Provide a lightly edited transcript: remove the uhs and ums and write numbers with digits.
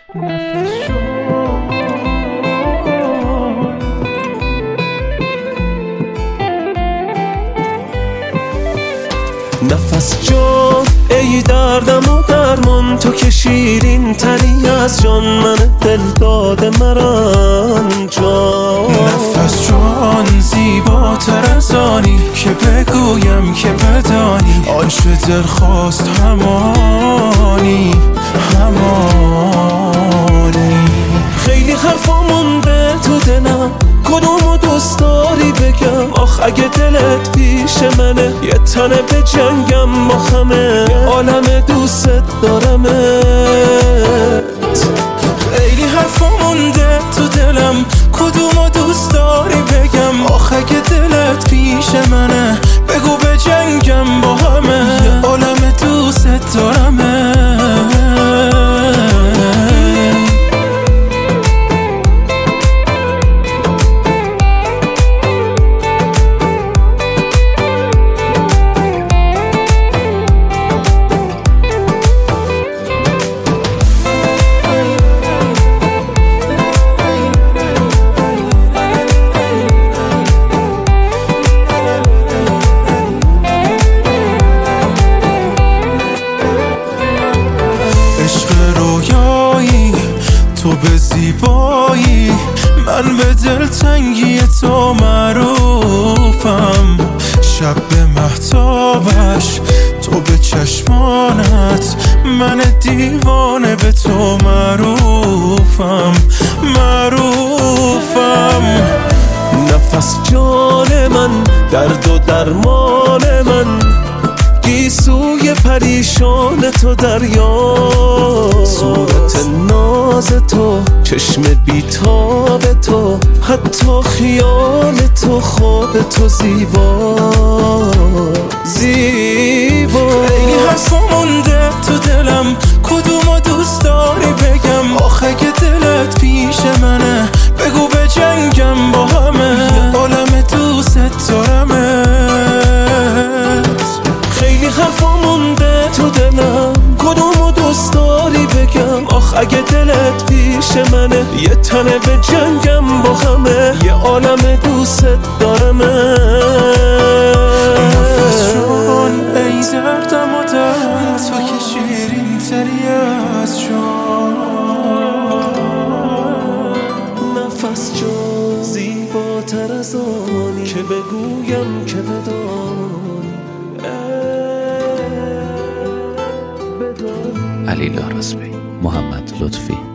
نفس جان ای دردم و درمان، تو که شیرین تری از جان، من دل داده مران جان. نفس جان زیباتر از آنی که بگویم که بدانی، آنچه دل خواست همانی همانی. خیلی حرفا مونده تو دلم، کدومو دوست داری بگم؟ آخ اگه دلت پیش منه، یه تنه به جنگم با همه، یه عالم دوست دارمت. خیلی حرفا مونده تو دلم، کدومو دوست داری بگم؟ آخ اگه دلت پیش منه، بگو به جنگم با همه، یه عالم دوست دارمت. تو به زیبایی، من به دلتنگی تو معروفم. شب به مهتابش، تو به چشمانت، من دیوانه به تو معروفم معروفم. نفس جان من، درد و درمان من، گیسوی پریشان تو دریا، صورت ناز تو، چشم بیتاب تو، حتی خیال تو، خواب تو زیبا زیبا. خیلی حرفا مونده تو دلم، کدومو دوست داری بگم؟ آخه اگه دلت پیش منه، بگو به جنگم با همه، یه عالم دوست دارمت. خیلی حرفا مونده تو دلم، کدومو دوست داری بگم؟ آخ اگه دلت پیش منه، یه تنه به جنگم با همه، یه عالم دوست دارمت. نفس جان ای دردم و درد، تو که شیرین تری از جان. نفس جان زیباتر از آنی که بگویم که بدانی. علی لارزبی، محمد لطفی.